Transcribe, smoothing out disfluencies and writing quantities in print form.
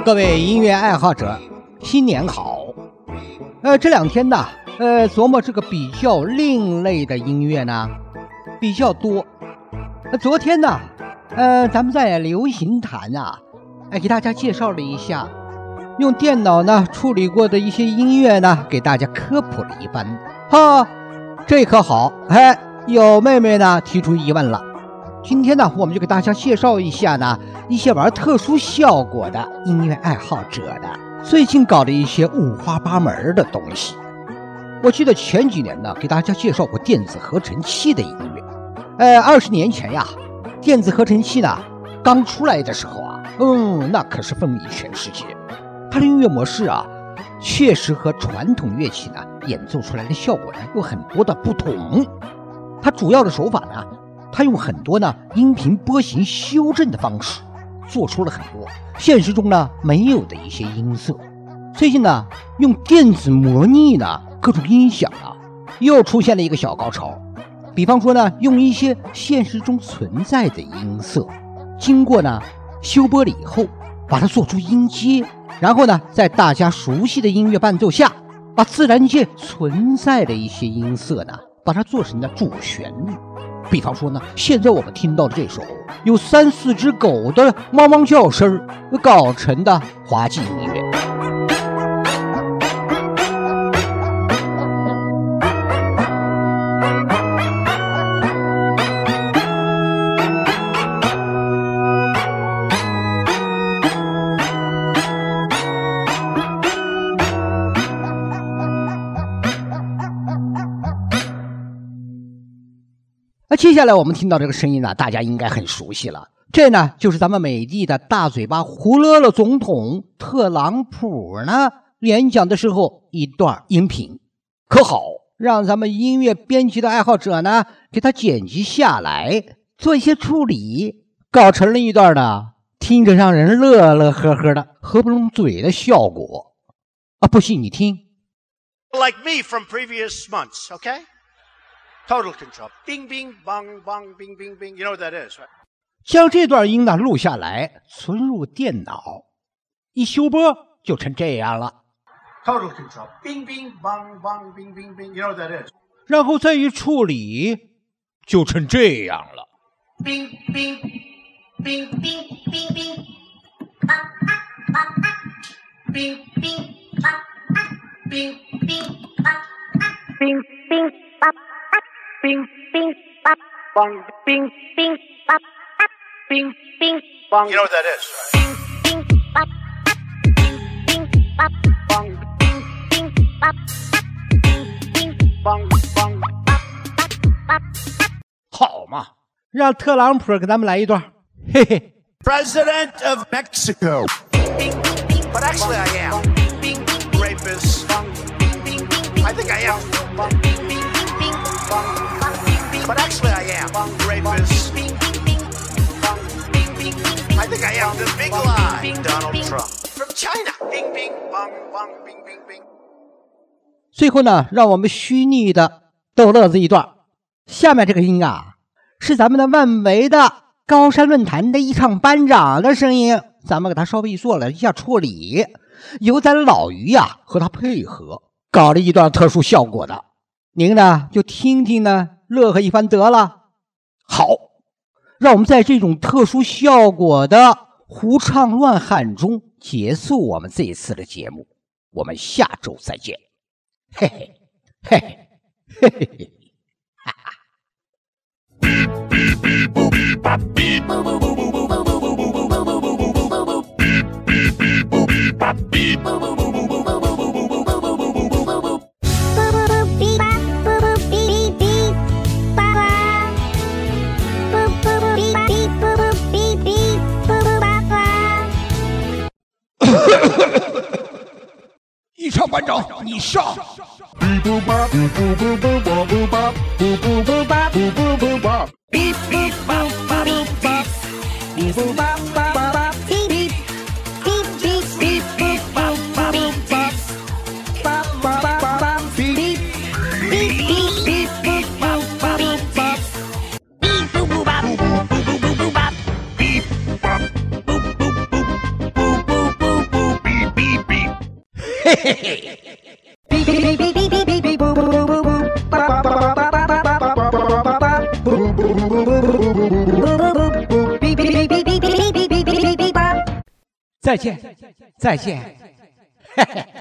各位音乐爱好者，新年好！这两天呢，琢磨这个比较另类的音乐呢，比较多。昨天呢，咱们在流行坛啊，给大家介绍了一下，用电脑呢处理过的一些音乐呢，给大家科普了一番。这可好，有妹妹呢提出疑问了。今天呢，我们就给大家介绍一下呢，一些玩特殊效果的音乐爱好者的最近搞的一些五花八门的东西。我记得前几年呢，给大家介绍过电子合成器的音乐。20年前呀，电子合成器呢刚出来的时候啊，那可是风靡全世界。它的音乐模式啊，确实和传统乐器呢演奏出来的效果呢有很多的不同。它主要的手法呢，它用很多呢音频波形修正的方式，做出了很多现实中呢没有的一些音色。最近呢，用电子模拟呢各种音响啊，又出现了一个小高潮。比方说呢，用一些现实中存在的音色，经过呢修播了以后，把它做出音阶，然后呢，在大家熟悉的音乐伴奏下，把自然界存在的一些音色呢，把它做成了主旋律。比方说呢，现在我们听到的这首有3-4只狗的汪汪叫声搞成的滑稽音乐。接下来我们听到这个声音呢，大家应该很熟悉了。这呢，就是咱们美帝的大嘴巴胡勒勒总统特朗普呢演讲的时候一段音频。可好，让咱们音乐编辑的爱好者呢，给他剪辑下来，做一些处理，搞成了一段呢听着让人乐乐呵呵的合不拢嘴的效果。不信你听。 Like me from previous months, okay?Total control. Bing, bing, bong, bong, bing, bing, bing. You know what that is, right? 将这段音呢录下来，存入电脑，一修播就成这样了。 Total control. Bing, bing, bong, bong, bing, bing, bing. You know what that is? 然后再一处理，就成这样了。 Bing, bing, bing, bing, bing, bing. Bing, bing, bing, bing, bing, bing, bing, bing, bong, bing, bing, bing, bing, bong. You know what that is, right? Bing, bing, bong, bing, bing, bing, bong, bong. 好嘛，让特朗普给咱们来一段，嘿嘿。 President of Mexico. But actually I am. Rapist. I think I am. But actually I am. Rapist. I think I am. The big lie. Donald Trump. From China. Bing, bing, bong, bong, bing, bing, bing. 最后呢，让我们虚拟的逗乐子一段。下面这个音啊，是咱们的万维的高山论坛的一场班长的声音，咱们给他稍微做了一下处理，由咱老于呀和他配合，搞了一段特殊效果的。您呢就听听呢，乐呵一番得了。好，让我们在这种特殊效果的胡唱乱喊中结束我们这一次的节目。我们下周再见。嘿嘿嘿嘿嘿嘿嘿。一场班长，你上。 再见，再见。嘿嘿。